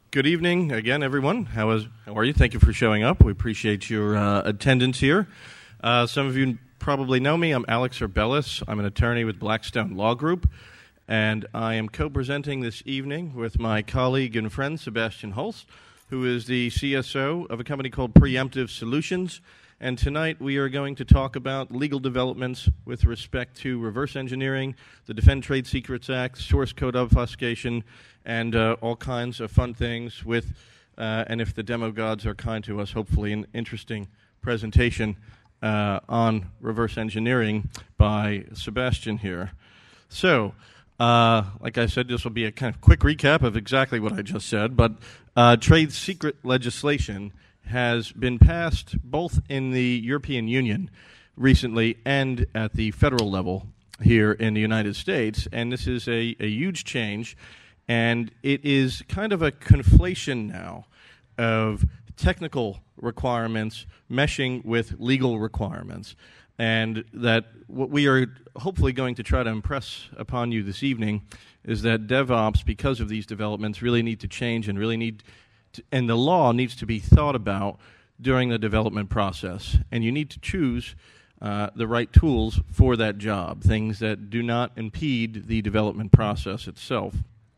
Good evening again, everyone. How are you? Thank you for showing up. We appreciate your attendance here. Some of you probably know me. I'm Alex Urbellis. I'm an attorney with Blackstone Law Group, and I am co-presenting this evening with my colleague and friend, Sebastian Holst, who is the CSO of a company called Preemptive Solutions. And tonight we are going to talk about legal developments with respect to reverse engineering, the Defend Trade Secrets Act, source code obfuscation, and all kinds of fun things with, and if the demo gods are kind to us, hopefully an interesting presentation on reverse engineering by Sebastian here. So, like I said, this will be a kind of quick recap of exactly what I just said, but trade secret legislation has been passed both in the European Union recently and at the federal level here in the United States, and this is a huge change, and it is kind of a conflation now of technical requirements meshing with legal requirements, and that what we are hopefully going to try to impress upon you this evening is that DevOps, because of these developments, really need to change and really need and the law needs to be thought about during the development process. And you need to choose the right tools for that job, things that do not impede the development process itself.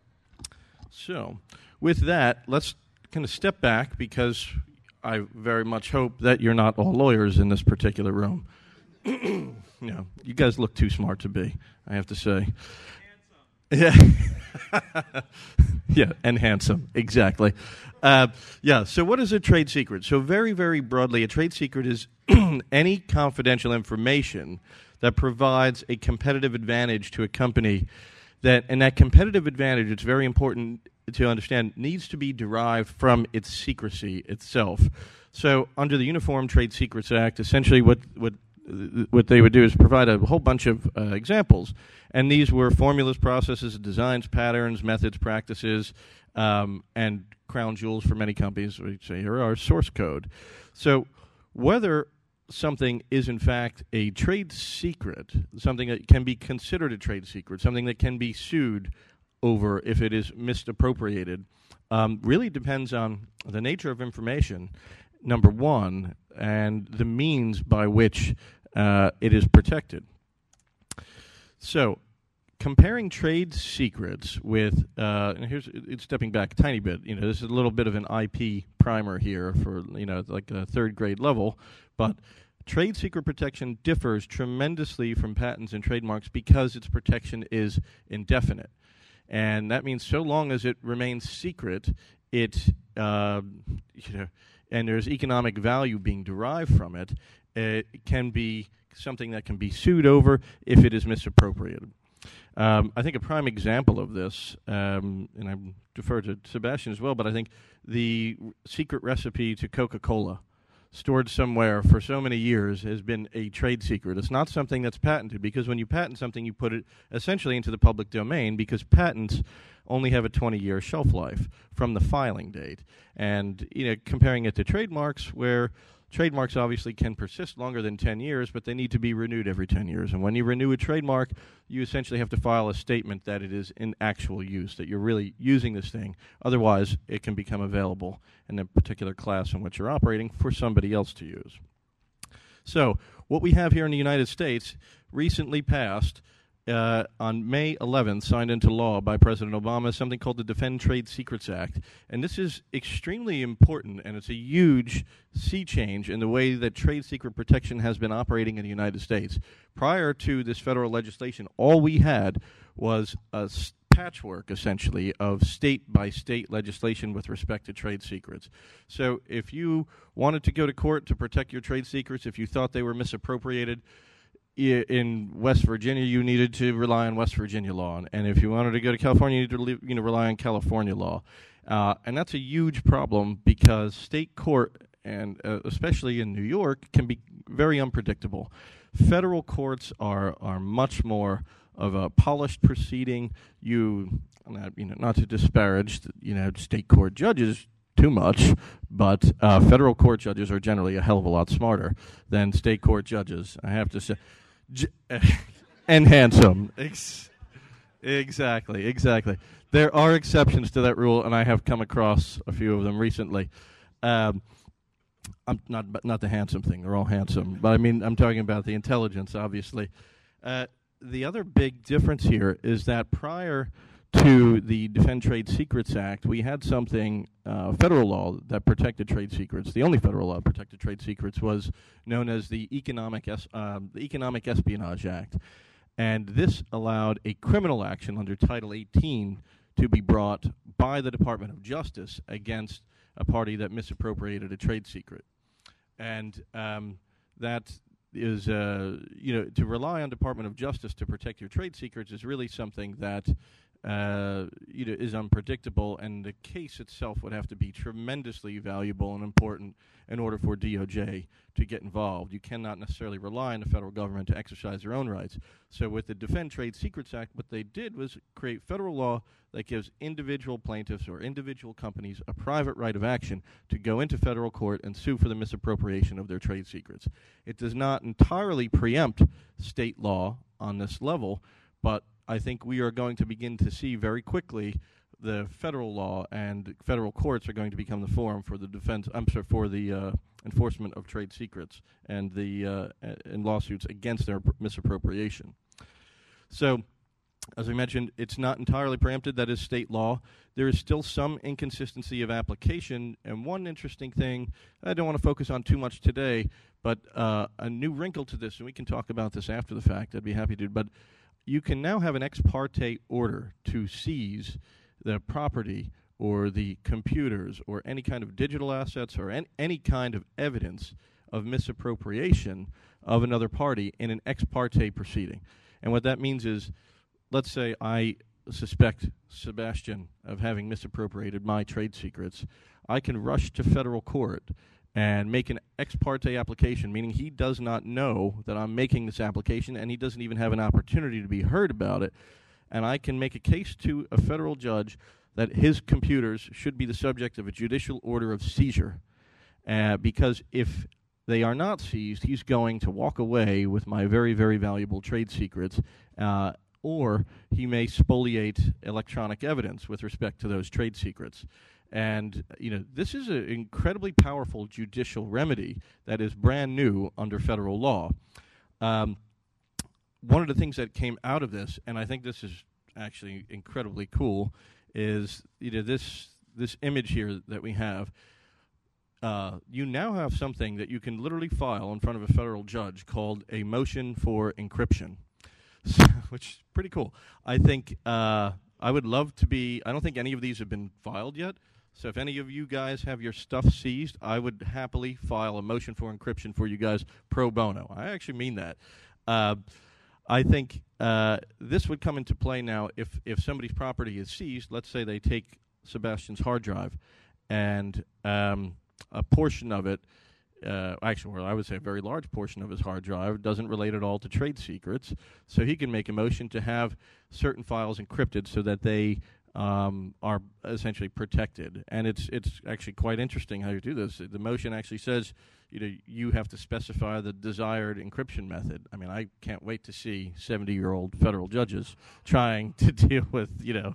So, with that, let's kind of step back, because I very much hope that you're not all lawyers in this particular room. No, you guys look too smart to be, I have to say. Yeah. Yeah, and handsome, exactly. So what is a trade secret? So very, very broadly, a trade secret is any confidential information that provides a competitive advantage to a company, and that competitive advantage, it's very important to understand, needs to be derived from its secrecy itself. So under the Uniform Trade Secrets Act, essentially what they would do is provide a whole bunch of examples. And these were formulas, processes, designs, patterns, methods, practices, and crown jewels for many companies, we say here, are source code. So whether something is in fact a trade secret, something that can be considered a trade secret, something that can be sued over if it is misappropriated, really depends on the nature of information, number one, and the means by which it is protected. So, comparing trade secrets with, and it's stepping back a tiny bit. This is a little bit of an IP primer here for like a third grade level, but trade secret protection differs tremendously from patents and trademarks because its protection is indefinite, and that means so long as it remains secret, and there's economic value being derived from it, it can be something that can be sued over if it is misappropriated. I think a prime example of this, and I defer to Sebastian as well, but I think the secret recipe to Coca-Cola, stored somewhere for so many years, has been a trade secret. It's not something that's patented, because when you patent something, you put it essentially into the public domain, because patents only have a 20-year shelf life from the filing date. And comparing it to trademarks, where trademarks obviously can persist longer than 10 years, but they need to be renewed every 10 years. And when you renew a trademark, you essentially have to file a statement that it is in actual use, that you're really using this thing. Otherwise, it can become available in a particular class in which you're operating for somebody else to use. So what we have here in the United States recently passed on May 11th, signed into law by President Obama, something called the Defend Trade Secrets Act. And this is extremely important, and it's a huge sea change in the way that trade secret protection has been operating in the United States. Prior to this federal legislation, all we had was a patchwork, essentially, of state-by-state legislation with respect to trade secrets. So if you wanted to go to court to protect your trade secrets, if you thought they were misappropriated, in West Virginia, you needed to rely on West Virginia law, and if you wanted to go to California, you needed to rely on California law, and that's a huge problem, because state court, and especially in New York, can be very unpredictable. Federal courts are much more of a polished proceeding. Not to disparage state court judges too much, but federal court judges are generally a hell of a lot smarter than state court judges, I have to say. And handsome. Exactly, exactly. There are exceptions to that rule, and I have come across a few of them recently. Um, I'm not the handsome thing. They're all handsome, but I mean I'm talking about the intelligence, obviously. The other big difference here is that prior to the Defend Trade Secrets Act, we had something, federal law that protected trade secrets. The only federal law that protected trade secrets was known as the Economic Espionage Act. And this allowed a criminal action under Title 18 to be brought by the Department of Justice against a party that misappropriated a trade secret. And that is, to rely on Department of Justice to protect your trade secrets is really something that is unpredictable, and the case itself would have to be tremendously valuable and important in order for DOJ to get involved. You cannot necessarily rely on the federal government to exercise their own rights. So with the Defend Trade Secrets Act, what they did was create federal law that gives individual plaintiffs or individual companies a private right of action to go into federal court and sue for the misappropriation of their trade secrets. It does not entirely preempt state law on this level, but I think we are going to begin to see very quickly the federal law and federal courts are going to become the forum for the enforcement of trade secrets and the and lawsuits against their misappropriation. So, as I mentioned, it's not entirely preempted. That is state law. There is still some inconsistency of application, and one interesting thing I don't want to focus on too much today, but a new wrinkle to this, and we can talk about this after the fact. I'd be happy to, but you can now have an ex parte order to seize the property or the computers or any kind of digital assets or any kind of evidence of misappropriation of another party in an ex parte proceeding. And what that means is, let's say I suspect Sebastian of having misappropriated my trade secrets. I can rush to federal court and make an ex parte application, meaning he does not know that I'm making this application and he doesn't even have an opportunity to be heard about it. And I can make a case to a federal judge that his computers should be the subject of a judicial order of seizure. Because if they are not seized, he's going to walk away with my very, very valuable trade secrets, or he may spoliate electronic evidence with respect to those trade secrets. And, this is an incredibly powerful judicial remedy that is brand new under federal law. One of the things that came out of this, and I think this is actually incredibly cool, is this image here that we have. You now have something that you can literally file in front of a federal judge called a motion for encryption, which is pretty cool. I think I would love to be. I don't think any of these have been filed yet. So if any of you guys have your stuff seized, I would happily file a motion for encryption for you guys pro bono. I actually mean that. I think this would come into play now if somebody's property is seized. Let's say they take Sebastian's hard drive and a portion of it, actually, I would say a very large portion of his hard drive doesn't relate at all to trade secrets. So he can make a motion to have certain files encrypted so that they are essentially protected. And it's actually quite interesting how you do this. The motion actually says, you have to specify the desired encryption method. I mean, I can't wait to see 70-year-old federal judges trying to deal with,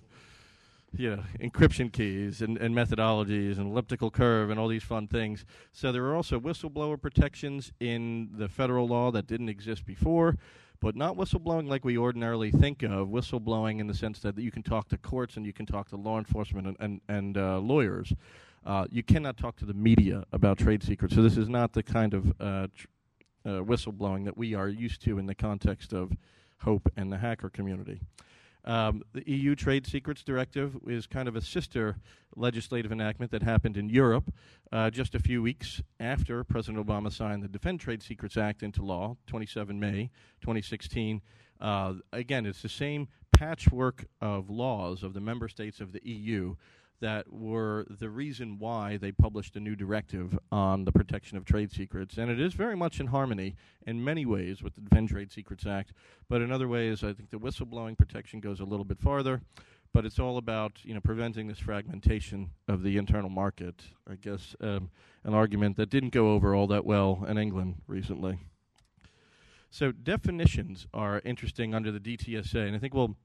encryption keys and methodologies and elliptical curve and all these fun things. So there are also whistleblower protections in the federal law that didn't exist before, but not whistleblowing like we ordinarily think of. Whistleblowing in the sense that you can talk to courts and you can talk to law enforcement and lawyers. You cannot talk to the media about trade secrets. So this is not the kind of whistleblowing that we are used to in the context of HOPE and the hacker community. The EU Trade Secrets Directive is kind of a sister legislative enactment that happened in Europe just a few weeks after President Obama signed the Defend Trade Secrets Act into law, 27 May 2016. Again, it's the same patchwork of laws of the member states of the EU that were the reason why they published a new directive on the protection of trade secrets. And it is very much in harmony in many ways with the Defend Trade Secrets Act, but in other ways I think the whistleblowing protection goes a little bit farther, but it's all about preventing this fragmentation of the internal market. I guess an argument that didn't go over all that well in England recently. So definitions are interesting under the DTSA, and I think we'll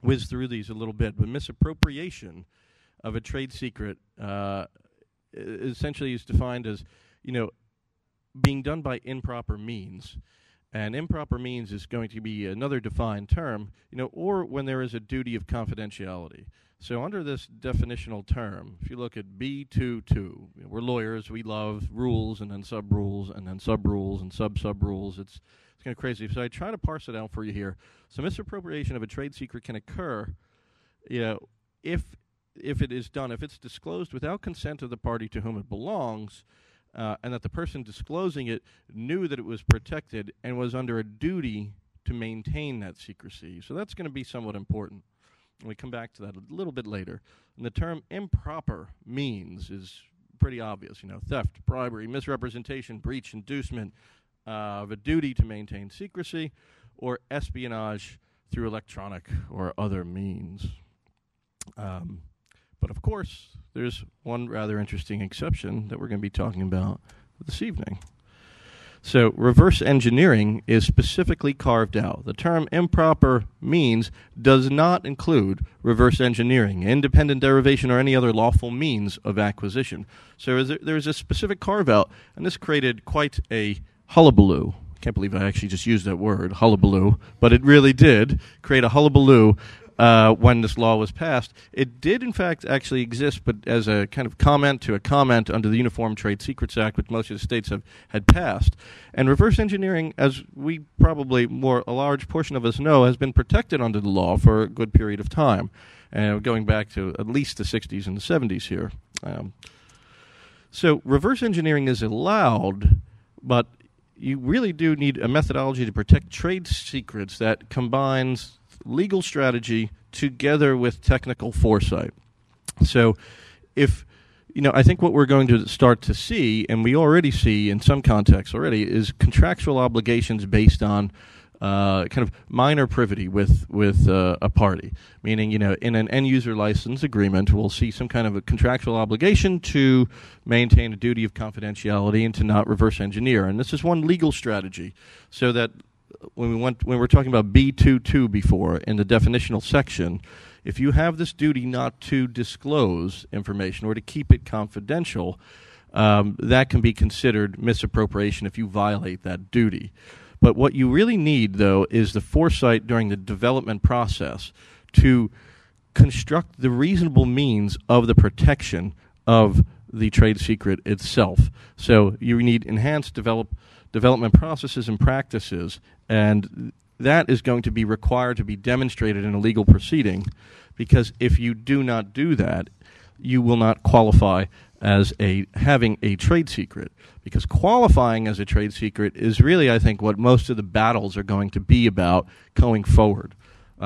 whiz through these a little bit, but misappropriation of a trade secret essentially is defined as, being done by improper means. And improper means is going to be another defined term, or when there is a duty of confidentiality. So under this definitional term, if you look at B22, we're lawyers, we love rules and then sub-rules and then sub-rules and sub-sub-rules. It's kind of crazy. So I try to parse it out for you here. So misappropriation of a trade secret can occur, if it is done, if it's disclosed without consent of the party to whom it belongs, and that the person disclosing it knew that it was protected and was under a duty to maintain that secrecy. So that's going to be somewhat important. And we come back to that a little bit later. And the term improper means is pretty obvious. Theft, bribery, misrepresentation, breach, inducement of a duty to maintain secrecy, or espionage through electronic or other means. But of course, there's one rather interesting exception that we're going to be talking about this evening. So reverse engineering is specifically carved out. The term improper means does not include reverse engineering, independent derivation, or any other lawful means of acquisition. So there's a specific carve-out, and this created quite a hullabaloo. I can't believe I actually just used that word, hullabaloo, but it really did create a hullabaloo when this law was passed. It did, in fact, actually exist, but as a kind of comment to a comment under the Uniform Trade Secrets Act, which most of the states had passed. And reverse engineering, as we probably a large portion of us know, has been protected under the law for a good period of time, going back to at least the 60s and the 70s here. So reverse engineering is allowed, but you really do need a methodology to protect trade secrets that combines legal strategy together with technical foresight. So I think what we're going to start to see, and we already see in some contexts already, is contractual obligations based on kind of minor privity with a party. Meaning, in an end-user license agreement, we'll see some kind of a contractual obligation to maintain a duty of confidentiality and to not reverse engineer. And this is one legal strategy, so that when we're talking about B22 before in the definitional section, if you have this duty not to disclose information or to keep it confidential, that can be considered misappropriation if you violate that duty. But what you really need, though, is the foresight during the development process to construct the reasonable means of the protection of the trade secret itself. So you need enhanced development processes and practices, and that is going to be required to be demonstrated in a legal proceeding, because if you do not do that, you will not qualify as having a trade secret, because qualifying as a trade secret is really, I think, what most of the battles are going to be about going forward.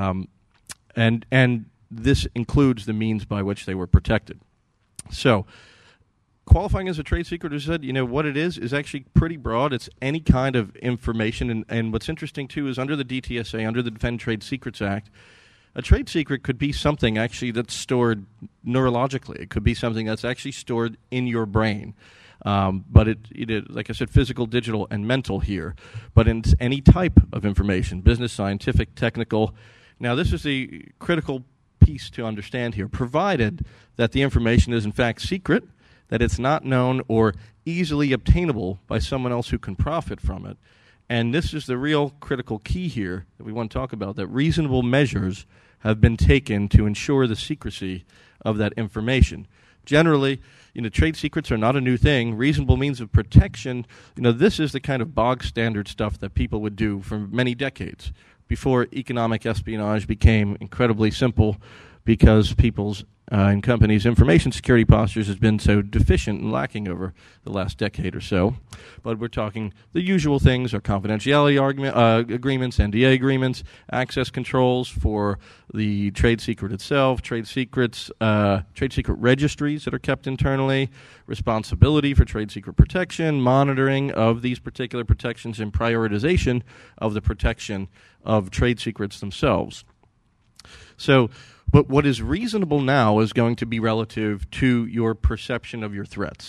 And this includes the means by which they were protected. So qualifying as a trade secret, as I said, what it is actually pretty broad. It's any kind of information. And what's interesting, too, is under the DTSA, under the Defend Trade Secrets Act, a trade secret could be something actually that's stored neurologically. It could be something that's actually stored in your brain. But it, like I said, physical, digital, and mental here. But in any type of information, business, scientific, technical. Now, this is the critical piece to understand here, provided that the information is in fact secret, that it's not known or easily obtainable by someone else who can profit from it. And this is the real critical key here that we want to talk about, that reasonable measures have been taken to ensure the secrecy of that information. Generally, trade secrets are not a new thing. Reasonable means of protection, this is the kind of bog standard stuff that people would do for many decades before economic espionage became incredibly simple, because people's and companies' information security postures has been so deficient and lacking over the last decade or so. But we're talking the usual things are confidentiality agreements, NDA agreements, access controls for the trade secret itself, trade secret registries that are kept internally, responsibility for trade secret protection, monitoring of these particular protections, and prioritization of the protection of trade secrets themselves. So, but what is reasonable now is going to be relative to your perception of your threats.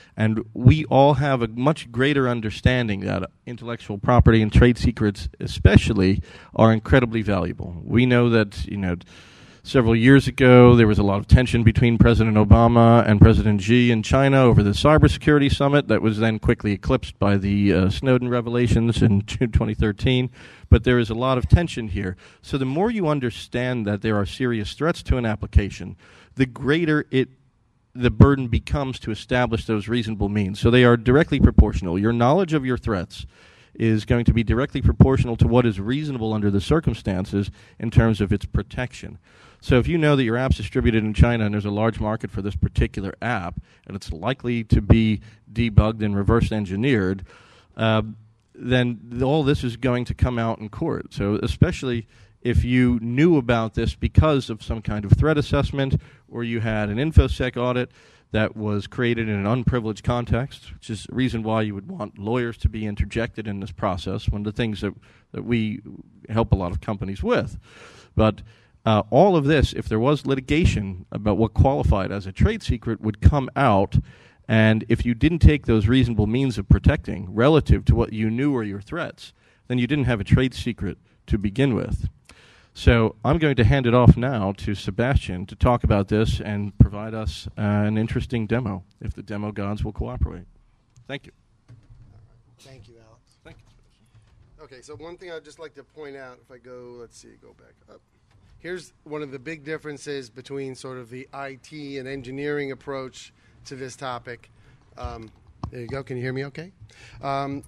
And we all have a much greater understanding that intellectual property and trade secrets especially are incredibly valuable. We know that, several years ago there was a lot of tension between President Obama and President Xi in China over the cybersecurity summit that was then quickly eclipsed by the Snowden revelations in June 2013. But there is a lot of tension here. So the more you understand that there are serious threats to an application, the greater the burden becomes to establish those reasonable means. So they are directly proportional. Your knowledge of your threats is going to be directly proportional to what is reasonable under the circumstances in terms of its protection. So if you know that your app's distributed in China and there's a large market for this particular app, and it's likely to be debugged and reverse engineered, then all this is going to come out in court. So especially if you knew about this because of some kind of threat assessment, or you had an InfoSec audit that was created in an unprivileged context, which is the reason why you would want lawyers to be interjected in this process, one of the things that we help a lot of companies with. But all of this, if there was litigation about what qualified as a trade secret, would come out, and if you didn't take those reasonable means of protecting relative to what you knew were your threats, then you didn't have a trade secret to begin with. So I'm going to hand it off now to Sebastian to talk about this and provide us an interesting demo, if the demo gods will cooperate. Thank you. Thank you, Alex. Thank you. Okay, so one thing I'd just like to point out, if I go back up. Here's one of the big differences between sort of the IT and engineering approach to this topic. There you go. Can you hear me okay? And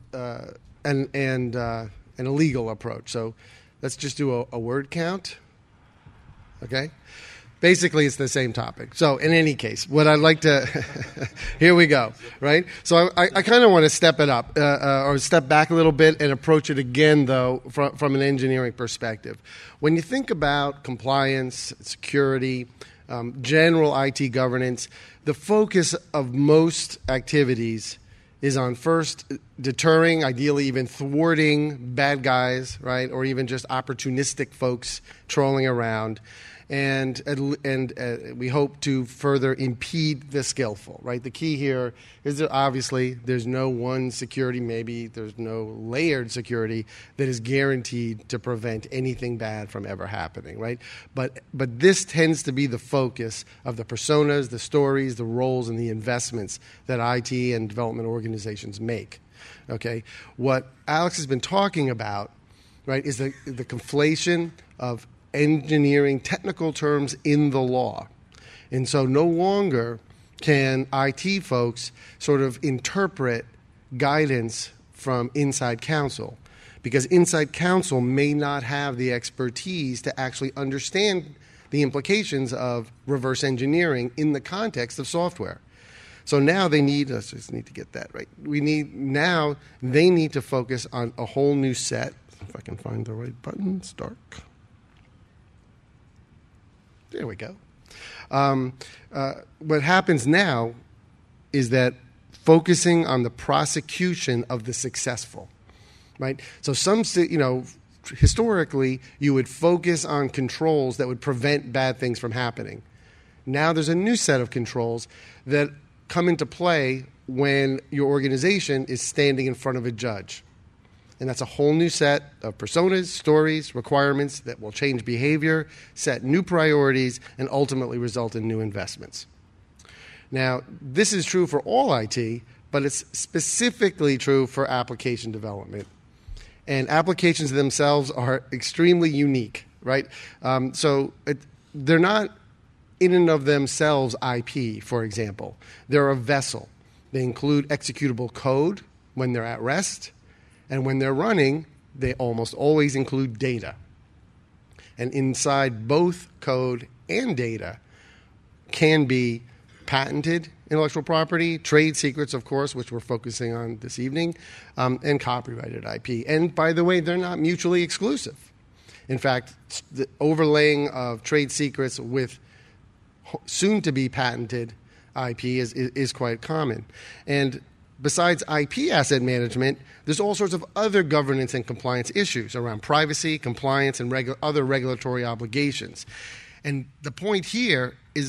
a legal approach. So let's just do a word count. Okay? Basically, it's the same topic. So in any case, what I'd like to here we go, right? So I kind of want to step it up or step back a little bit and approach it again, though, from an engineering perspective. When you think about compliance, security, general IT governance, the focus of most activities is on first deterring, ideally even thwarting bad guys, right, or even just opportunistic folks trolling around. And we hope to further impede the skillful, right? The key here is that obviously there's no one security, maybe there's no layered security that is guaranteed to prevent anything bad from ever happening, right? But this tends to be the focus of the personas, the stories, the roles, and the investments that IT and development organizations make, okay? What Alex has been talking about, right, is the conflation of engineering technical terms in the law. And so no longer can IT folks sort of interpret guidance from inside counsel, because inside counsel may not have the expertise to actually understand the implications of reverse engineering in the context of software. So now they need, let's just need to get that right. They need to focus on a whole new set. If I can find the right button, it's dark. There we go. What happens now is that focusing on the prosecution of the successful, right? So historically, you would focus on controls that would prevent bad things from happening. Now there's a new set of controls that come into play when your organization is standing in front of a judge. And that's a whole new set of personas, stories, requirements that will change behavior, set new priorities, and ultimately result in new investments. Now, this is true for all IT, but it's specifically true for application development. And applications themselves are extremely unique, right? They're not in and of themselves IP, for example. They're a vessel. They include executable code when they're at rest. And when they're running, they almost always include data. And inside both code and data can be patented intellectual property, trade secrets, of course, which we're focusing on this evening, and copyrighted IP. And by the way, they're not mutually exclusive. In fact, the overlaying of trade secrets with soon-to-be patented IP is quite common. And besides IP asset management, there's all sorts of other governance and compliance issues around privacy, compliance, and other regulatory obligations. And the point here is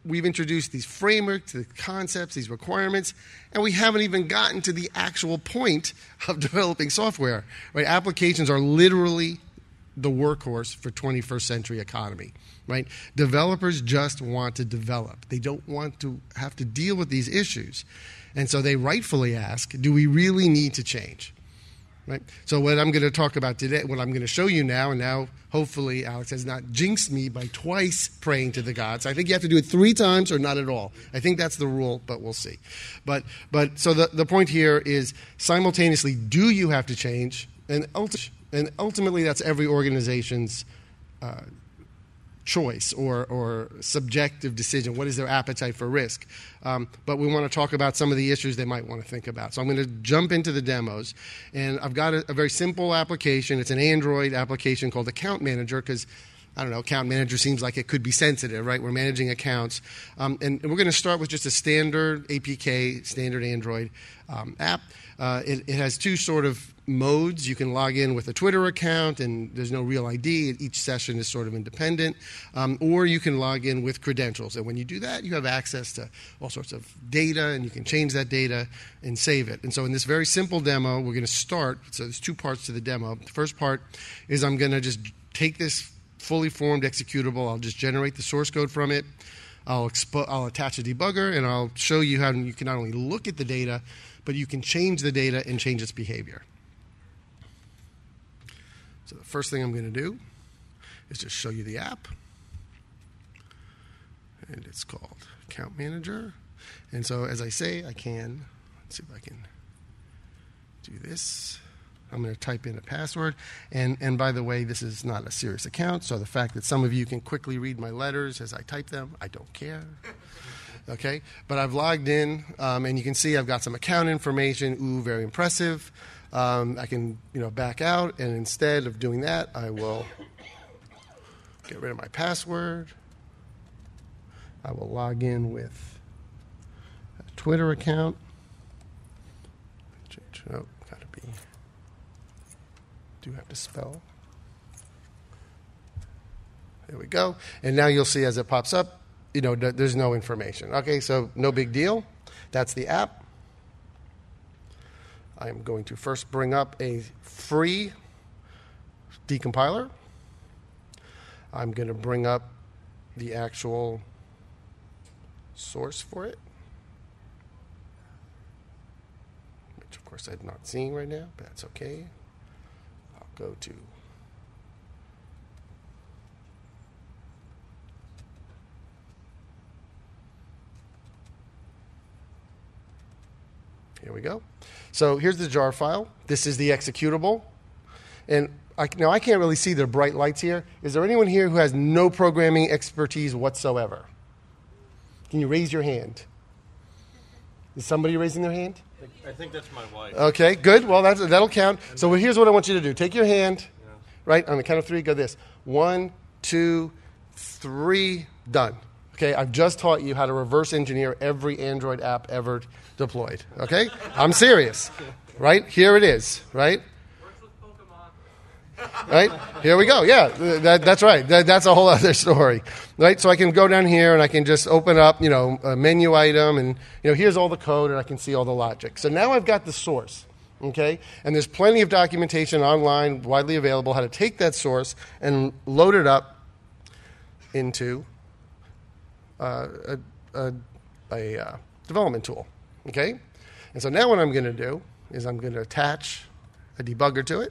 we've introduced these frameworks, the concepts, these requirements, and we haven't even gotten to the actual point of developing software. Right? Applications are literally the workhorse for 21st century economy. Right? Developers just want to develop. They don't want to have to deal with these issues. And so they rightfully ask, do we really need to change? Right? So what I'm going to talk about today, what I'm going to show you now, and now hopefully Alex has not jinxed me by twice praying to the gods. I think you have to do it 3 times or not at all. I think that's the rule, but we'll see. But so the point here is simultaneously, do you have to change? And ultimately that's every organization's choice or subjective decision. What is their appetite for risk? But we want to talk about some of the issues they might want to think about. So I'm going to jump into the demos. And I've got a very simple application. It's an Android application called Account Manager because, I don't know, Account Manager seems like it could be sensitive, right? We're managing accounts. And we're going to start with just a standard APK, standard Android app. It has 2 sort of modes. You can log in with a Twitter account, and there's no real ID. Each session is sort of independent. Or you can log in with credentials. And when you do that, you have access to all sorts of data, and you can change that data and save it. And so in this very simple demo, we're going to start. So there's 2 parts to the demo. The first part is I'm going to just take this fully formed executable. I'll just generate the source code from it. I'll attach a debugger, and I'll show you how you can not only look at the data, but you can change the data and change its behavior. So the first thing I'm going to do is just show you the app. And it's called Account Manager. And so as I say, let's see if I can do this. I'm going to type in a password. And by the way, this is not a serious account, so the fact that some of you can quickly read my letters as I type them, I don't care. Okay? But I've logged in, and you can see I've got some account information. Ooh, very impressive. I can, back out, and instead of doing that, I will get rid of my password. I will log in with a Twitter account. Do have to spell. There we go. And now you'll see as it pops up, there's no information. Okay, so no big deal. That's the app. I'm going to first bring up a free decompiler. I'm going to bring up the actual source for it, which of course I'm not seeing right now, but that's okay. I'll go to here we go. So here's the jar file. This is the executable. And I can't really see the bright lights here. Is there anyone here who has no programming expertise whatsoever? Can you raise your hand? Is somebody raising their hand? I think that's my wife. Okay, good. Well, that'll count. So here's what I want you to do. Take your hand, right? On the count of 3, go this. 1, 2, 3, done. Okay, I've just taught you how to reverse engineer every Android app ever deployed. Okay? I'm serious. Right? Here it is. Right? Works with Pokemon. Right? Here we go. Yeah, that's right. That's a whole other story. Right? So I can go down here and I can just open up, a menu item and, here's all the code and I can see all the logic. So now I've got the source. Okay? And there's plenty of documentation online, widely available, how to take that source and load it up into a development tool. Okay? And so now what I'm going to do is I'm going to attach a debugger to it.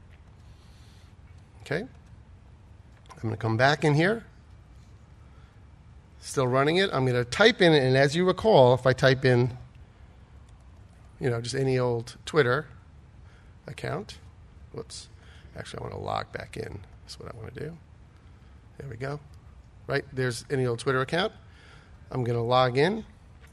Okay? I'm going to come back in here. Still running it. I'm going to type in, and as you recall, if I type in, just any old Twitter account. Whoops. Actually, I want to log back in. That's what I want to do. There we go. Right? There's any old Twitter account. I'm going to log in.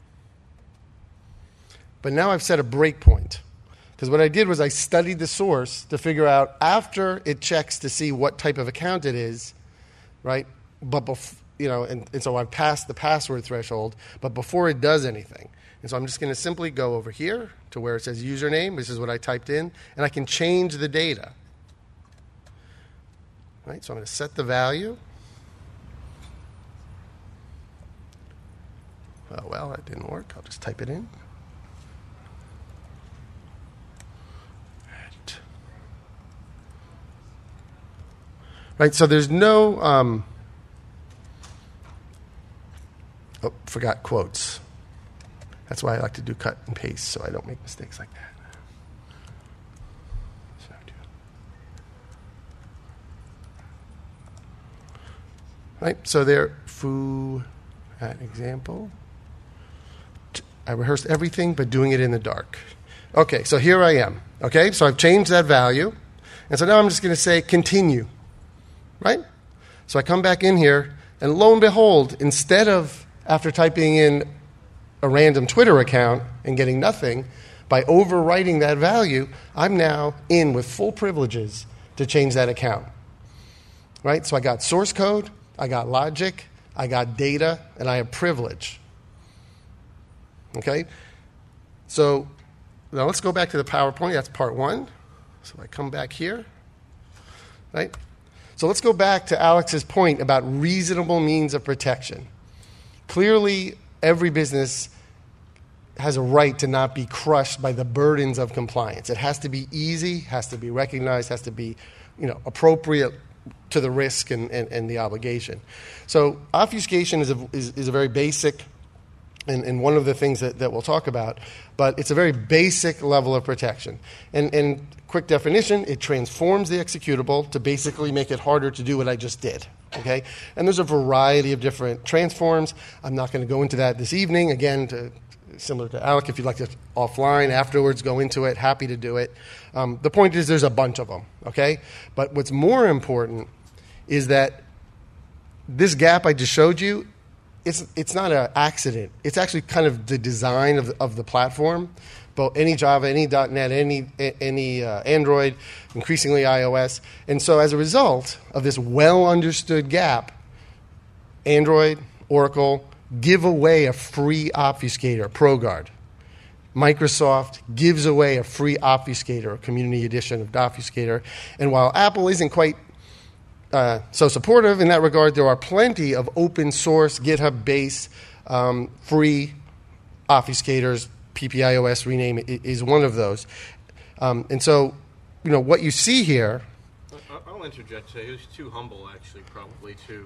But now I've set a breakpoint. Because what I did was I studied the source to figure out after it checks to see what type of account it is, right? But and so I've passed the password threshold, but before it does anything. And so I'm just going to simply go over here to where it says username. This is what I typed in. And I can change the data. Right? So I'm going to set the value. Oh, well, that didn't work. I'll just type it in. Right, so there's no, forgot quotes. That's why I like to do cut and paste so I don't make mistakes like that. Right, so there, foo, example. I rehearsed everything but doing it in the dark. Okay, so here I am. Okay, so I've changed that value. And so now I'm just going to say continue. Right? So I come back in here, and lo and behold, instead of after typing in a random Twitter account and getting nothing, by overwriting that value, I'm now in with full privileges to change that account. Right? So I got source code, I got logic, I got data, and I have privilege. Okay? So now let's go back to the PowerPoint. That's part one. So I come back here. Right? So let's go back to Alex's point about reasonable means of protection. Clearly, every business has a right to not be crushed by the burdens of compliance. It has to be easy, has to be recognized, has to be, appropriate to the risk and the obligation. So obfuscation is a very basic and one of the things that we'll talk about, but it's a very basic level of protection. And quick definition, it transforms the executable to basically make it harder to do what I just did. Okay? And there's a variety of different transforms. I'm not going to go into that this evening. Again, similar to Alec, if you'd like to offline afterwards go into it, happy to do it. The point is there's a bunch of them. Okay? But what's more important is that this gap I just showed you, it's not an accident. It's actually kind of the design of the platform. Both any Java, any .NET, any Android, increasingly iOS. And so as a result of this well-understood gap, Android, Oracle, give away a free obfuscator, ProGuard. Microsoft gives away a free obfuscator, a community edition of Obfuscator. And while Apple isn't quite so supportive in that regard, there are plenty of open source, GitHub-based, free obfuscators. PPIOS rename is one of those. And so, what you see here... I'll interject. Say he was too humble, actually, probably to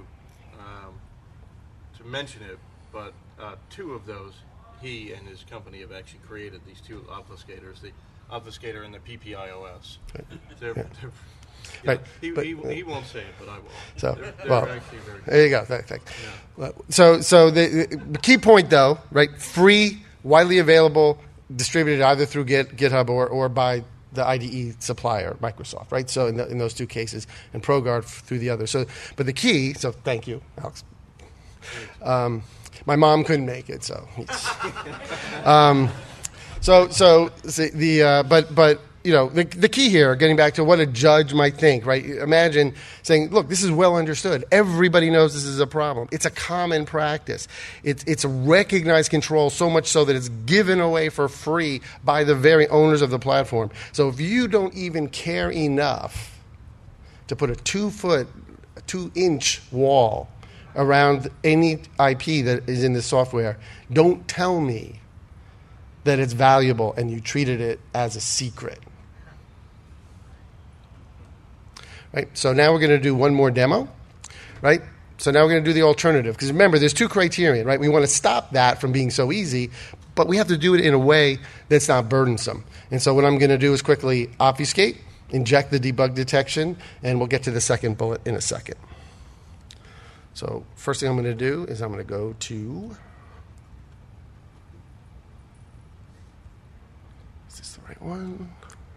mention it, but two of those, he and his company have actually created these two obfuscators, the obfuscator and the PPIOS. They're right. He won't say it, but I will. So, they're actually very good. There you go. Thanks. Yeah. So the key point, though, right? Free, widely available, distributed either through GitHub or by the IDE supplier, Microsoft, right? So in those two cases, and ProGuard through the other. So, but the key. So thank you, Alex. My mom couldn't make it, so. The key here, getting back to what a judge might think, right? Imagine saying, look, this is well understood. Everybody knows this is a problem. It's a common practice. It's a recognized control, so much so that it's given away for free by the very owners of the platform. So if you don't even care enough to put a 2-inch wall around any IP that is in the software, don't tell me that it's valuable and you treated it as a secret. Right? So now we're going to do one more demo, right? So now we're going to do the alternative. Because remember, there's two criteria, right? We want to stop that from being so easy, but we have to do it in a way that's not burdensome. And so what I'm going to do is quickly obfuscate, inject the debug detection, and we'll get to the second bullet in a second. So first thing I'm going to do is I'm going to go to... Is this the right one?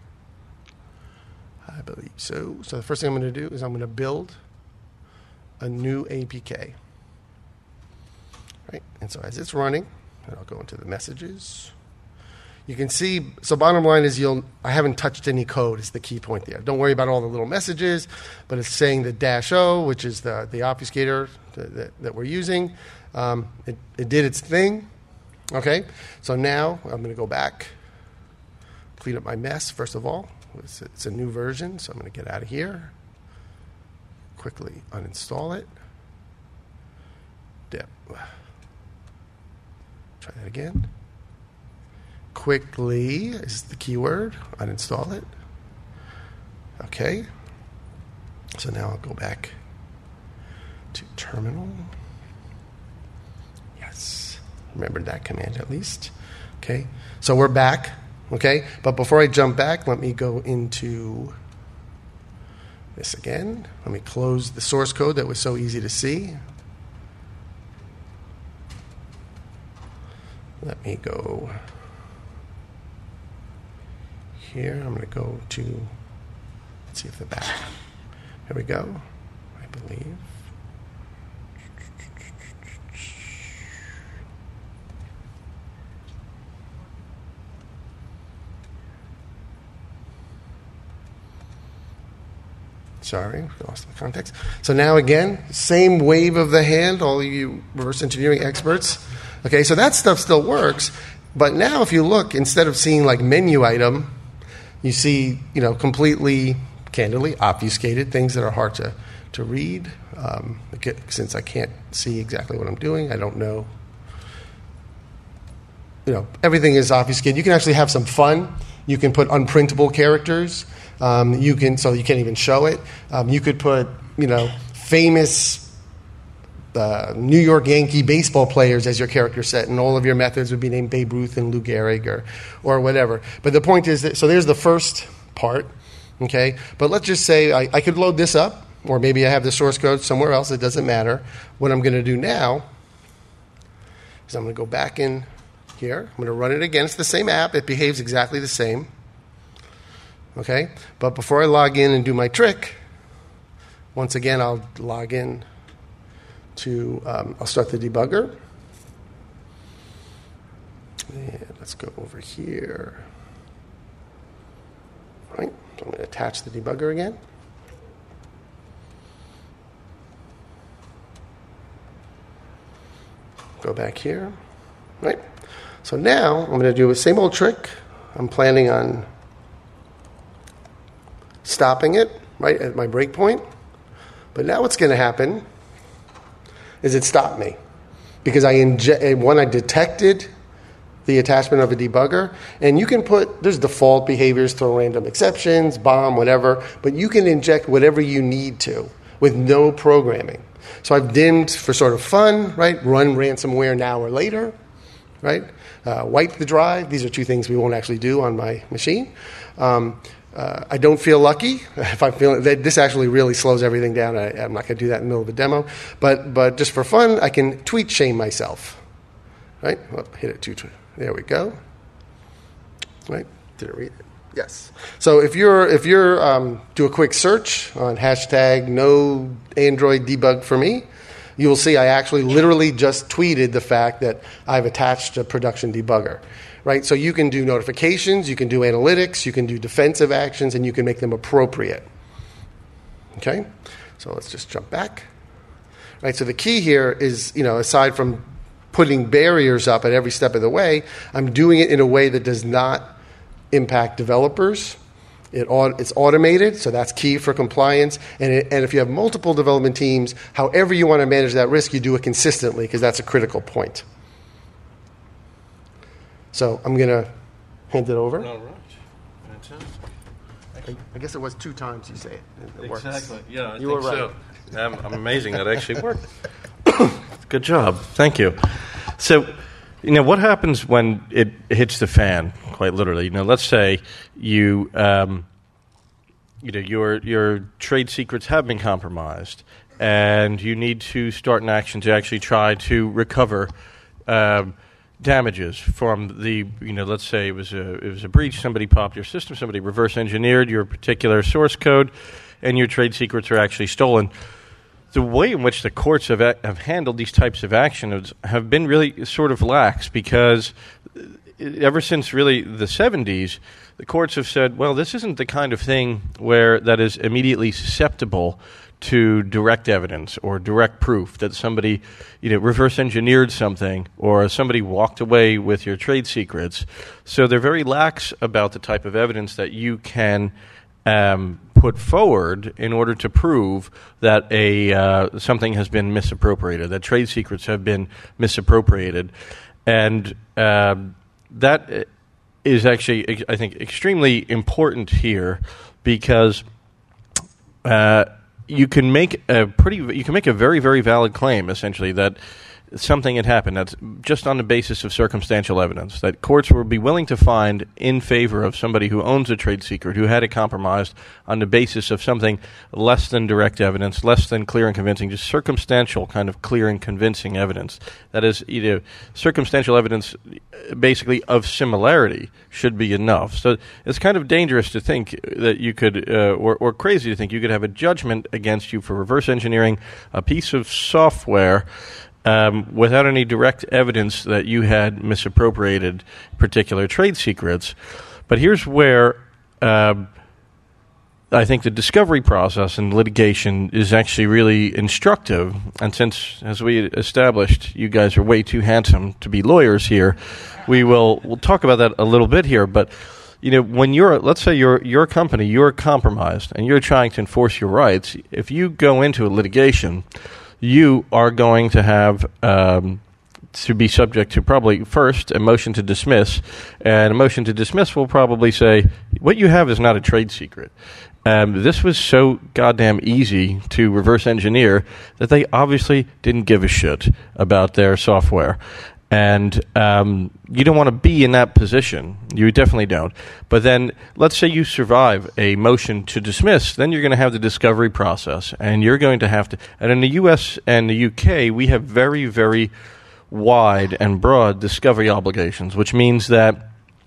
I believe so. So the first thing I'm going to do is I'm going to build a new APK. Right? And so as it's running, and I'll go into the messages. You can see, so bottom line is I haven't touched any code is the key point there. Don't worry about all the little messages, but it's saying the -O, which is the obfuscator that we're using. It did its thing. Okay? So now I'm going to go back, clean up my mess, first of all. It's a new version, so I'm going to get out of here. Quickly uninstall it. Try that again. Quickly is the keyword. Uninstall it. Okay. So now I'll go back to terminal. Yes. Remember that command at least. Okay. So we're back. Okay. But before I jump back, let me go into this again. Let me close the source code that was so easy to see. Let me go here. I'm going to go to, let's see if the back. Here we go, I believe. Sorry, lost the context. So now again, same wave of the hand, all you reverse engineering experts. Okay, so that stuff still works. But now if you look, instead of seeing like menu item, you see, completely, candidly, obfuscated things that are hard to read. Since I can't see exactly what I'm doing, I don't know. Everything is obfuscated. You can actually have some fun. You can put unprintable characters. So you can't even show it. You could put, famous New York Yankee baseball players as your character set, and all of your methods would be named Babe Ruth and Lou Gehrig or whatever. But the point is that, so there's the first part, okay? But let's just say I could load this up, or maybe I have the source code somewhere else. It doesn't matter. What I'm going to do now is I'm going to go back in here. I'm going to run it again. It's the same app. It behaves exactly the same, okay? But before I log in and do my trick, once again, I'll log in to, I'll start the debugger. And let's go over here. All right, so I'm going to attach the debugger again. Go back here. Right. So now I'm going to do the same old trick. I'm planning on stopping it right at my breakpoint. But now what's going to happen is it stopped me because I detected the attachment of a debugger, and you can there's default behaviors, throw random exceptions, bomb, whatever, but you can inject whatever you need to with no programming. So I've dimmed for sort of fun, right? Run ransomware now or later, right? Wipe the drive. These are two things we won't actually do on my machine. I don't feel lucky. If I'm feeling that this actually really slows everything down, I'm not going to do that in the middle of a demo. But just for fun, I can tweet shame myself. Right? Oh, hit it 2. There we go. Right? Did it read it? Yes. So if you're do a quick search on hashtag no Android debug for me, you will see I actually literally just tweeted the fact that I've attached a production debugger. Right? So you can do notifications, you can do analytics, you can do defensive actions, and you can make them appropriate. Okay? So let's just jump back. Right? So the key here is, aside from putting barriers up at every step of the way, I'm doing it in a way that does not impact developers. It's automated, so that's key for compliance. And if you have multiple development teams, however you want to manage that risk, you do it consistently because that's a critical point. So I'm going to hand it over. All right. Fantastic. I guess it was 2 times you say it. It Exactly. works. Yeah, I You think were right. so. I'm amazing that actually worked. Good job. Thank you. So, what happens when it hits the fan, quite literally? Let's say your trade secrets have been compromised, and you need to start an action to actually try to recover damages from the, let's say it was a breach, somebody popped your system, somebody reverse engineered your particular source code, and your trade secrets are actually stolen. The way in which the courts have handled these types of actions have been really sort of lax because ever since really the 70s, the courts have said, well, this isn't the kind of thing that is immediately susceptible to direct evidence or direct proof that somebody reverse engineered something or somebody walked away with your trade secrets. So they're very lax about the type of evidence that you can put forward in order to prove that something has been misappropriated, that trade secrets have been misappropriated. And that is actually, I think, extremely important here because you can make a very, very valid claim, essentially, that something had happened that's just on the basis of circumstantial evidence, that courts will be willing to find in favor of somebody who owns a trade secret, who had it compromised on the basis of something less than direct evidence, less than clear and convincing, just circumstantial kind of clear and convincing evidence. That is, circumstantial evidence basically of similarity should be enough. So it's kind of dangerous to think that you could, or crazy to think you could have a judgment against you for reverse engineering a piece of software without any direct evidence that you had misappropriated particular trade secrets. But here's where I think the discovery process and litigation is actually really instructive. And since, as we established, you guys are way too handsome to be lawyers here, we'll talk about that a little bit here. But when let's say your company, you're compromised and you're trying to enforce your rights, if you go into a litigation, you are going to have to be subject to probably first a motion to dismiss, and a motion to dismiss will probably say what you have is not a trade secret. This was so goddamn easy to reverse engineer that they obviously didn't give a shit about their software. And you don't want to be in that position. You definitely don't. But then let's say you survive a motion to dismiss. Then you're going to have the discovery process. And you're going to have to... And in the U.S. and the U.K., we have very, very wide and broad discovery obligations, which means that,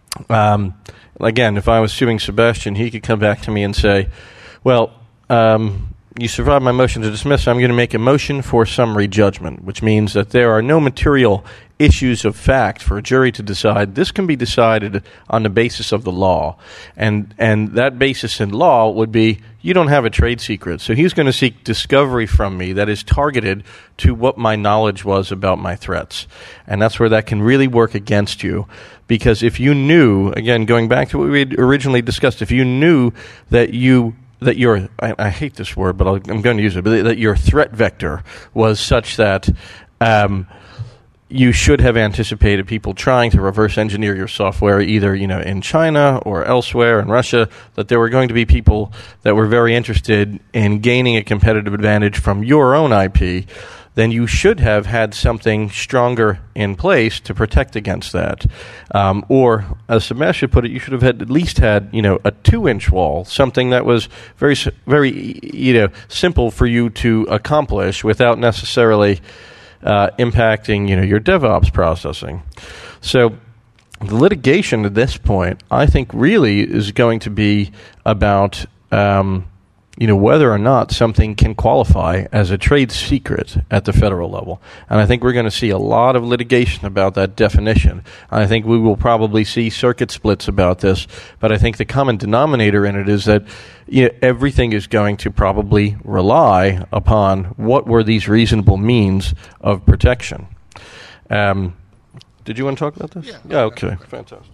again, if I was suing Sebastian, he could come back to me and say, well... you survived my motion to dismiss, I'm going to make a motion for summary judgment, which means that there are no material issues of fact for a jury to decide. This can be decided on the basis of the law. And that basis in law would be, you don't have a trade secret. So he's going to seek discovery from me that is targeted to what my knowledge was about my threats. And that's where that can really work against you. Because if you knew, again, going back to what we had originally discussed, if you knew that your, I hate this word, but I'm going to use it, but that your threat vector was such that you should have anticipated people trying to reverse engineer your software either in China or elsewhere in Russia, that there were going to be people that were very interested in gaining a competitive advantage from your own IP, then you should have had something stronger in place to protect against that. Or, as Sebastian put it, you should have at least had, a 2-inch wall, something that was very, very, simple for you to accomplish without necessarily impacting, your DevOps processing. So the litigation at this point, I think, really is going to be about whether or not something can qualify as a trade secret at the federal level. And I think we're going to see a lot of litigation about that definition. I think we will probably see circuit splits about this, but I think the common denominator in it is that everything is going to probably rely upon what were these reasonable means of protection. Did you want to talk about this? Yeah. Okay. Fantastic.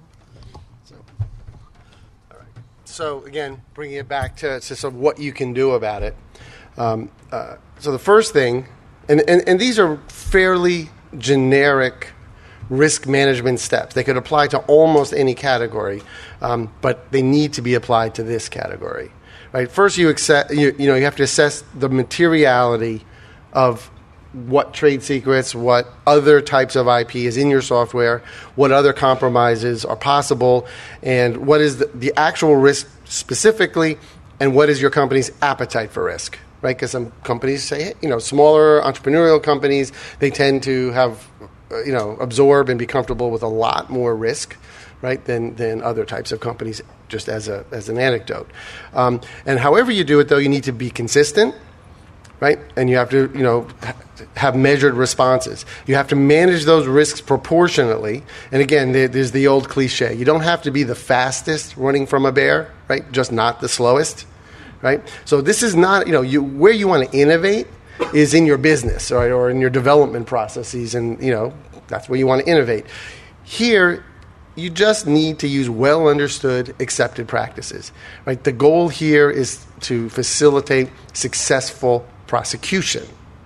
So again, bringing it back to sort of what you can do about it. So the first thing, and these are fairly generic risk management steps. They could apply to almost any category, but they need to be applied to this category. Right? First, you have to assess the materiality of what trade secrets, what other types of IP is in your software, what other compromises are possible, and what is the actual risk specifically, and what is your company's appetite for risk, right? Because some companies say, smaller entrepreneurial companies, they tend to have, absorb and be comfortable with a lot more risk, right, than other types of companies, just as an anecdote. And however you do it, though, you need to be consistent, right? And you have to, have measured responses. You have to manage those risks proportionately. And again, there's the old cliche. You don't have to be the fastest running from a bear, right? Just not the slowest, right? So this is not, where you want to innovate is in your business, right, or in your development processes, and, that's where you want to innovate. Here, you just need to use well-understood, accepted practices, right? The goal here is to facilitate successful prosecution.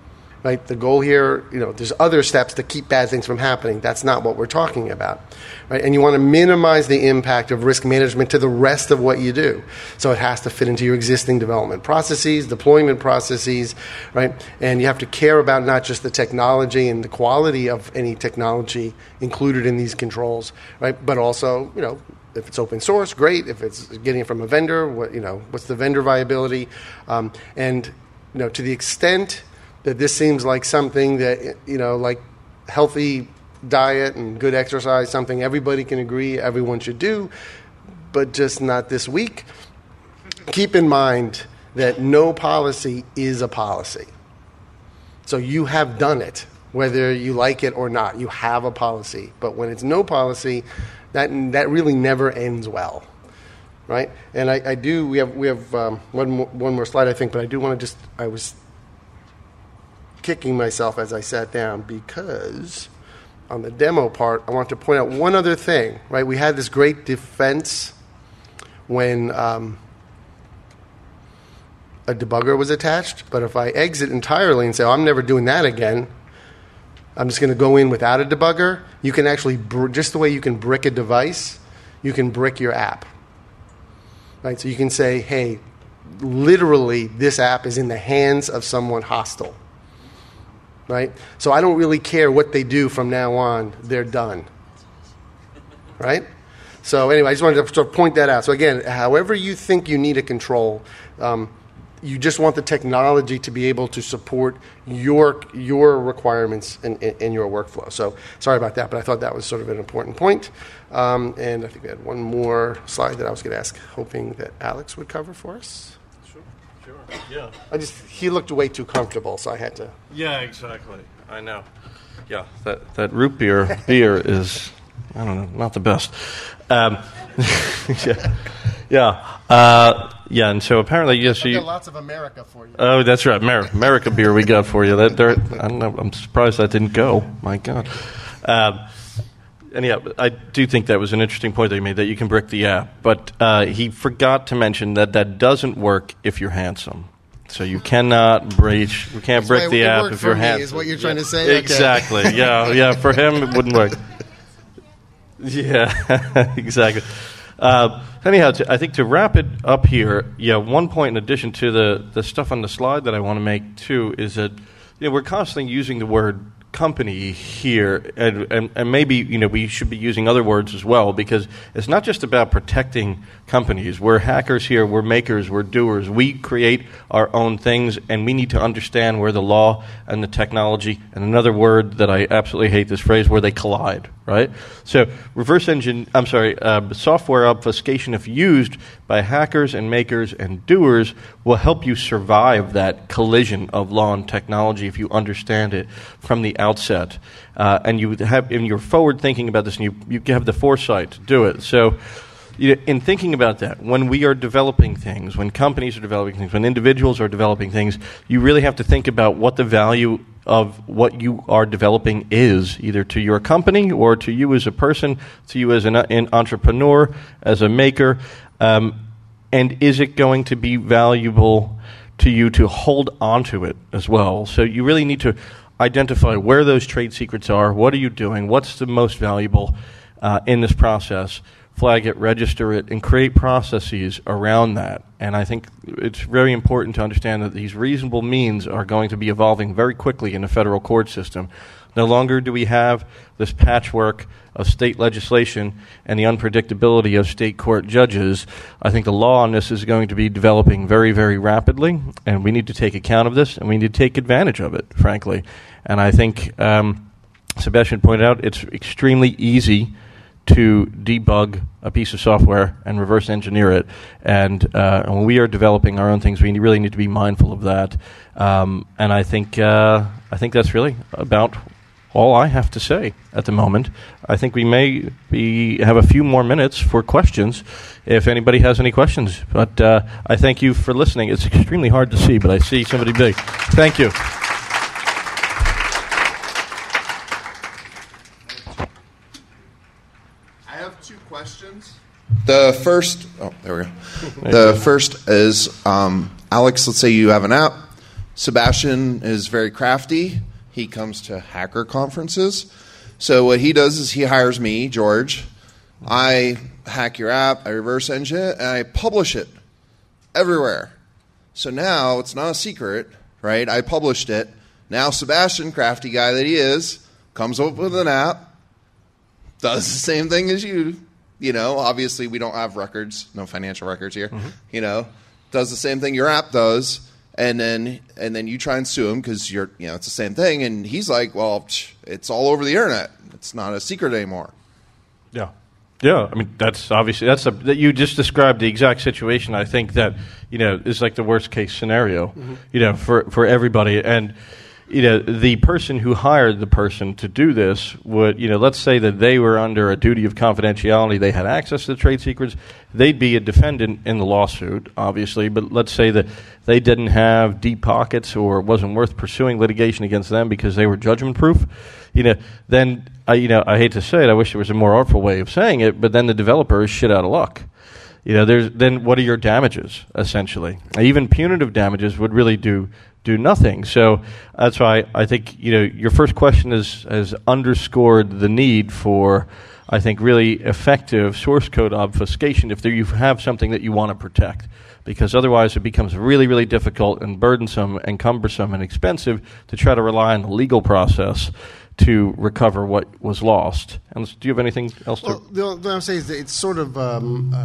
right? The goal here, there's other steps to keep bad things from happening. That's not what we're talking about, right? And you want to minimize the impact of risk management to the rest of what you do. So it has to fit into your existing development processes, deployment processes, right? And you have to care about not just the technology and the quality of any technology included in these controls, right? But also, if it's open source, great. If it's getting it from a vendor, what's the vendor viability? And to the extent that this seems like something that, like healthy diet and good exercise, something everybody can agree everyone should do, but just not this week. Keep in mind that no policy is a policy. So you have done it, whether you like it or not. You have a policy. But when it's no policy, that really never ends well, right? And we have one more slide, I think, but I do want to I was kicking myself as I sat down because on the demo part, I want to point out one other thing, right? We had this great defense when a debugger was attached, but if I exit entirely and say, I'm never doing that again, I'm just going to go in without a debugger, you can actually, just the way you can brick a device, you can brick your app, right? So you can say, hey, literally this app is in the hands of someone hostile. Right? So I don't really care what they do from now on. They're done. Right? So anyway, I just wanted to sort of point that out. So again, however you think you need a control, you just want the technology to be able to support your requirements in your workflow. So sorry about that, but I thought that was sort of an important point. And I think we had one more slide that I was going to ask, hoping that Alex would cover for us. Yeah. He looked way too comfortable, so I had to. Yeah, exactly. I know. Yeah, that root beer is, I don't know, not the best. Yeah. And so apparently, yes, I've got lots of America for you. Oh, that's right, America beer we got for you. I don't know. I'm surprised that didn't go. My God. And yeah, I do think that was an interesting point that he made, that you can brick the app. But he forgot to mention that doesn't work if you're handsome. So you cannot brick the app if you're handsome. Is what you're trying to say? Exactly. Okay. Yeah. For him, it wouldn't work. Yeah, exactly. Anyhow, I think to wrap it up here, one point in addition to the stuff on the slide that I want to make too is that we're constantly using the word company here, and maybe we should be using other words as well, because it's not just about protecting companies. We're hackers here, we're makers, we're doers. We create our own things, and we need to understand where the law and the technology, and another word that I absolutely hate this phrase, where they collide, right? So software obfuscation, if used by hackers and makers and doers, will help you survive that collision of law and technology if you understand it from the outset. And you're forward thinking about this, and you have the foresight to do it. So in thinking about that, when we are developing things, when companies are developing things, when individuals are developing things, you really have to think about what the value of what you are developing is, either to your company or to you as a person, to you as an entrepreneur, as a maker, and is it going to be valuable to you to hold onto it as well? So you really need to identify where those trade secrets are, what are you doing, what's the most valuable in this process, flag it, register it, and create processes around that. And I think it's very important to understand that these reasonable means are going to be evolving very quickly in the federal court system. No longer do we have this patchwork of state legislation and the unpredictability of state court judges. I think the law on this is going to be developing very, very rapidly, and we need to take account of this, and we need to take advantage of it, frankly. And I think Sebastian pointed out it's extremely easy to debug a piece of software and reverse engineer it. And when we are developing our own things, we really need to be mindful of that. And I think that's really about all I have to say at the moment. I think we may have a few more minutes for questions if anybody has any questions. But I thank you for listening. It's extremely hard to see, but I see somebody big. Thank you. Questions? The first, there we go. The first is, Alex, let's say you have an app, Sebastian is very crafty. He comes to hacker conferences. So what he does is he hires me, George. I hack your app, I reverse engine it, and I publish it everywhere. So now it's not a secret, right? I published it. Now Sebastian, crafty guy that he is, comes up with an app, does the same thing as you. Obviously we don't have records, no financial records here. Does the same thing your app does, and then you try and sue him because it's the same thing. And he's like, well, it's all over the internet. It's not a secret anymore. Yeah. Yeah, I mean, that's obviously, that you just described the exact situation. I think that, is like the worst case scenario, for everybody. And, the person who hired the person to do this would, let's say that they were under a duty of confidentiality, they had access to the trade secrets, they'd be a defendant in the lawsuit, obviously, but let's say that they didn't have deep pockets or it wasn't worth pursuing litigation against them because they were judgment-proof, then, I hate to say it, I wish there was a more artful way of saying it, but then the developer is shit out of luck. Then what are your damages, essentially? Even punitive damages would really do nothing. So that's why I think your first question has underscored the need for, I think, really effective source code obfuscation if you have something that you want to protect, because otherwise it becomes really, really difficult and burdensome and cumbersome and expensive to try to rely on the legal process to recover what was lost. And do you have anything else to? Well, the I'm saying is that it's sort of a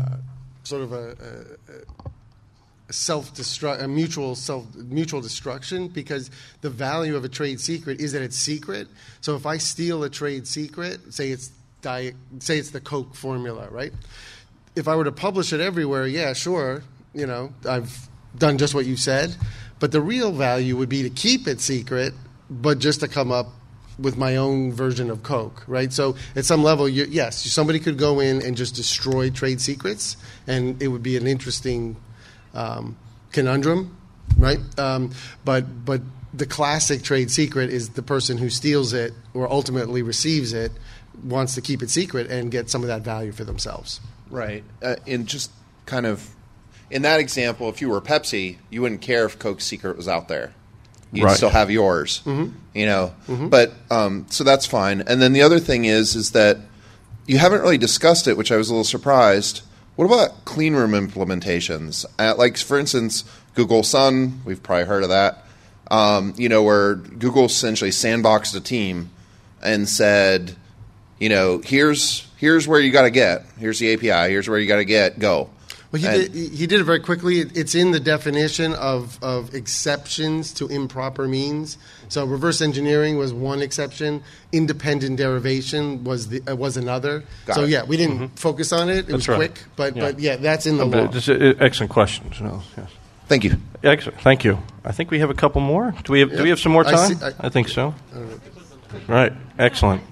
mutual destruction, because the value of a trade secret is that it's secret. So if I steal a trade secret, say it's the Coke formula, right? If I were to publish it everywhere, yeah, sure, I've done just what you said. But the real value would be to keep it secret, but just to come up with my own version of Coke, right? So at some level, yes, somebody could go in and just destroy trade secrets, and it would be an interesting conundrum, right? But the classic trade secret is the person who steals it or ultimately receives it wants to keep it secret and get some of that value for themselves. Right. In just kind of in that example, if you were Pepsi, you wouldn't care if Coke's secret was out there. You'd still have yours, But so that's fine. And then the other thing is that you haven't really discussed it, which I was a little surprised. What about clean room implementations? Like, for instance, Google Sun, we've probably heard of that, where Google essentially sandboxed a team and said, here's where you got to get. Here's the API. Here's where you got to get. Go. Well, he did it very quickly. It's in the definition of exceptions to improper means. So reverse engineering was one exception. Independent derivation was another. So yeah, we didn't focus on it. It was quick, but that's in the law. Excellent questions. Yes. Thank you. Excellent. Thank you. I think we have a couple more. Do we have some more time? I think so. Right. Excellent.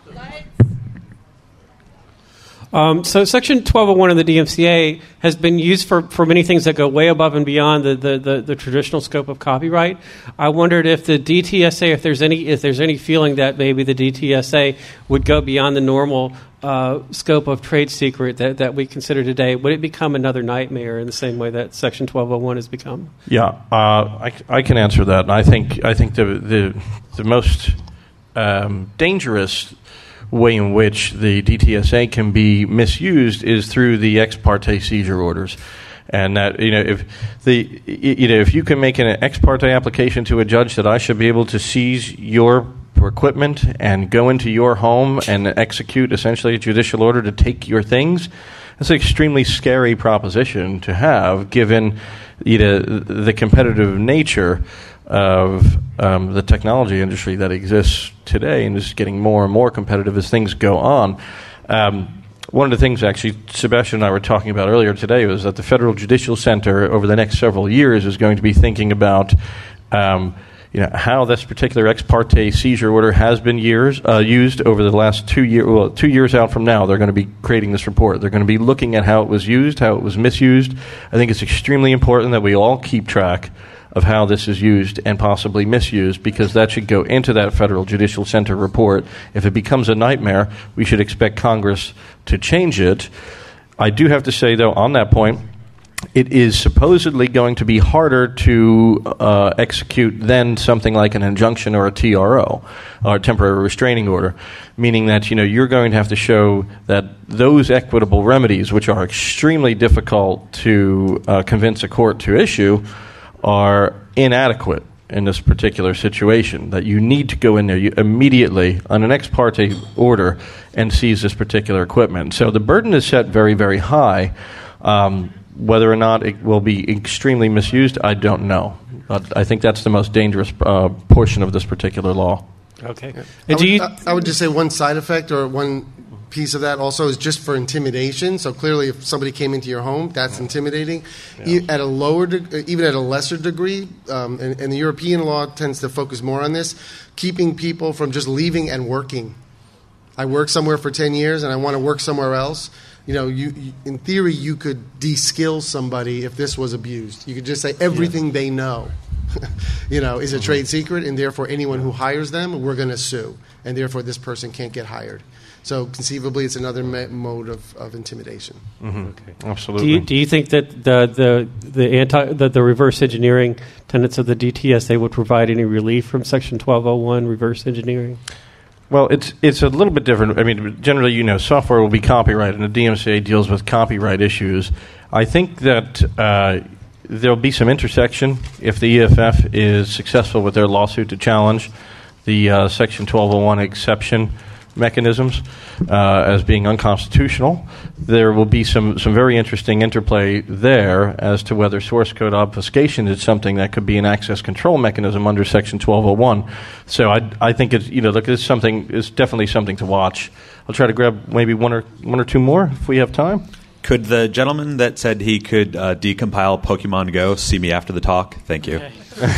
So Section 1201 of the DMCA has been used for many things that go way above and beyond the traditional scope of copyright. I wondered if the DTSA, if there's any feeling that maybe the DTSA would go beyond the normal scope of trade secret that we consider today. Would it become another nightmare in the same way that Section 1201 has become? Yeah, I can answer that. And I think the most dangerous way in which the DTSA can be misused is through the ex parte seizure orders. And that, if you can make an ex parte application to a judge that I should be able to seize your equipment and go into your home and execute essentially a judicial order to take your things, that's an extremely scary proposition to have, given the competitive nature of the technology industry that exists today and is getting more and more competitive as things go on. One of the things, actually, Sebastian and I were talking about earlier today was that the Federal Judicial Center over the next several years is going to be thinking about how this particular ex parte seizure order has been used over the last 2 years. Well, 2 years out from now, they're going to be creating this report. They're going to be looking at how it was used, how it was misused. I think it's extremely important that we all keep track of how this is used and possibly misused, because that should go into that Federal Judicial Center report. If it becomes a nightmare, we should expect Congress to change it. I do have to say, though, on that point, it is supposedly going to be harder to execute than something like an injunction or a TRO, or a temporary restraining order, meaning that you're going to have to show that those equitable remedies, which are extremely difficult to convince a court to issue, are inadequate in this particular situation, that you need to go in there immediately on an ex parte order and seize this particular equipment. So the burden is set very, very high. Whether or not it will be extremely misused, I don't know. But I think that's the most dangerous portion of this particular law. Okay. I would just say one side effect or one piece of that also is just for intimidation. So clearly, if somebody came into your home, that's intimidating. Yeah. At a lower, even at a lesser degree, and the European law tends to focus more on this, keeping people from just leaving and working. I worked somewhere for 10 years, and I want to work somewhere else. You in theory, you could de-skill somebody if this was abused. You could just say everything they know, is a trade secret, and therefore anyone who hires them, we're going to sue, and therefore this person can't get hired. So conceivably, it's another mode of intimidation. Mm-hmm. Okay. Absolutely. Do you think that the reverse engineering tenets of the DTSA would provide any relief from Section 1201 reverse engineering? Well, it's a little bit different. I mean, generally, software will be copyrighted, and the DMCA deals with copyright issues. I think that there'll be some intersection if the EFF is successful with their lawsuit to challenge the Section 1201 exception mechanisms as being unconstitutional. There will be some very interesting interplay there as to whether source code obfuscation is something that could be an access control mechanism under Section 1201. So I think it's it's definitely something to watch. I'll try to grab maybe one or two more if we have time. Could the gentleman that said he could decompile Pokemon Go see me after the talk? Thank you. Okay.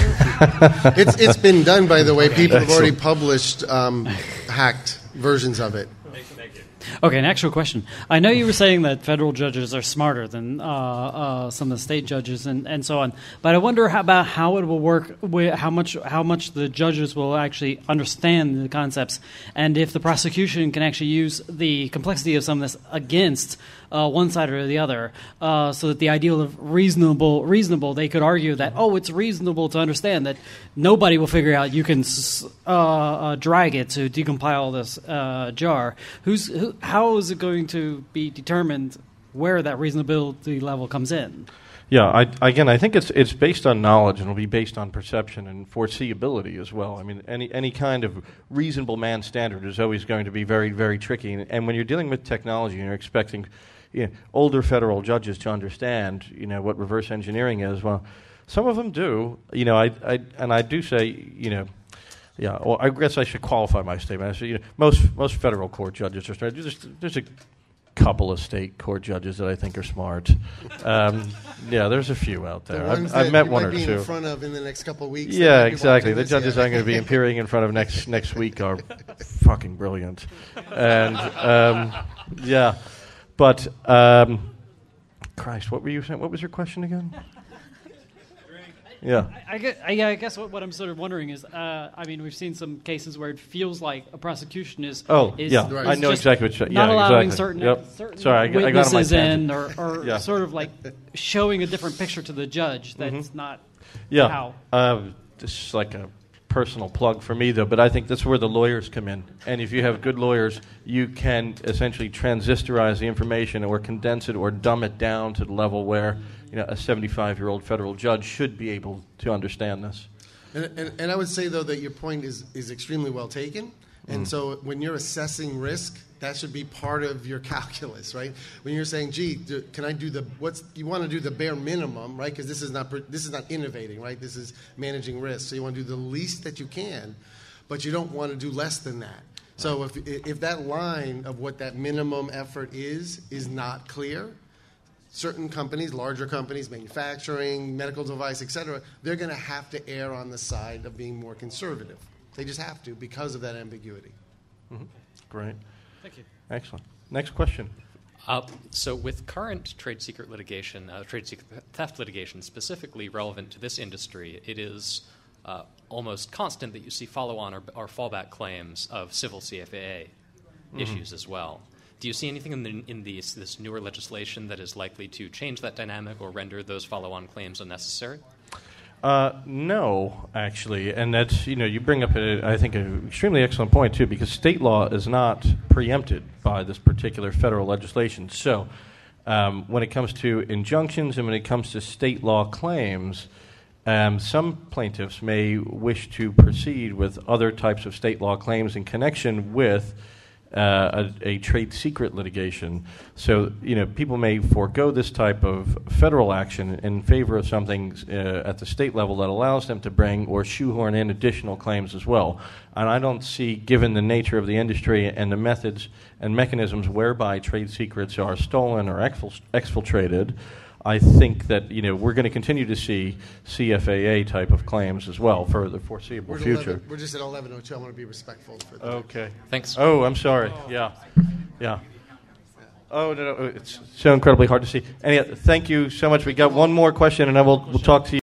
It's been done, by the way. People have already published hacked versions of it. Okay, an actual question. I know you were saying that federal judges are smarter than some of the state judges and so on, but I wonder about how it will work, how much the judges will actually understand the concepts, and if the prosecution can actually use the complexity of some of this against one side or the other, so that the ideal of reasonable, they could argue that, it's reasonable to understand that nobody will figure out you can drag it to decompile this jar. How is it going to be determined where that reasonability level comes in? Yeah, I think it's based on knowledge, and it'll be based on perception and foreseeability as well. I mean, any kind of reasonable man standard is always going to be very, very tricky. And when you're dealing with technology and you're expecting older federal judges to understand, what reverse engineering is, well, some of them do. I do say, well, I guess I should qualify my statement. I say, most federal court judges are smart. There's a couple of state court judges that I think are smart. There's a few out there. I've met one or two. In front of in the next couple of weeks. Yeah, exactly. The judges I'm going to be appearing in front of next week are fucking brilliant, and But Christ, what were you saying? What was your question again? Yeah. I guess what I'm sort of wondering is, we've seen some cases where it feels like a prosecution is. Right. I know exactly what you're saying. Not allowing exactly. certain witnesses in, or sort of like showing a different picture to the judge. That's not. Yeah. How. This is like a personal plug for me, though, but I think that's where the lawyers come in. And if you have good lawyers, you can essentially transistorize the information or condense it or dumb it down to the level where a 75-year-old federal judge should be able to understand this. And I would say, though, that your point is extremely well taken. And so when you're assessing risk, that should be part of your calculus, right? When you're saying, can I do you want to do the bare minimum, right? Because this is not innovating, right? This is managing risk. So you want to do the least that you can, but you don't want to do less than that. So if that line of what that minimum effort is not clear, certain companies, larger companies, manufacturing, medical device, et cetera, they're going to have to err on the side of being more conservative. They just have to because of that ambiguity. Mm-hmm. Great. Thank you. Excellent. Next question. So with current trade secret litigation, trade secret theft litigation specifically relevant to this industry, it is almost constant that you see follow-on or fallback claims of civil CFAA issues as well. Do you see anything in this newer legislation that is likely to change that dynamic or render those follow-on claims unnecessary? No, actually, and that's, you bring up I think an extremely excellent point too, because state law is not preempted by this particular federal legislation. So, when it comes to injunctions and when it comes to state law claims, some plaintiffs may wish to proceed with other types of state law claims in connection with a trade secret litigation. So, people may forego this type of federal action in favor of something at the state level that allows them to bring or shoehorn in additional claims as well. And I don't see, given the nature of the industry and the methods and mechanisms whereby trade secrets are stolen or exfiltrated, I think that we're going to continue to see CFAA type of claims as well for the foreseeable future. We're just at 11:02. I want to be respectful. For the Okay. Thanks. Oh, I'm sorry. Yeah. Oh no, it's so incredibly hard to see. Thank you so much. We got one more question, and then we'll talk to you.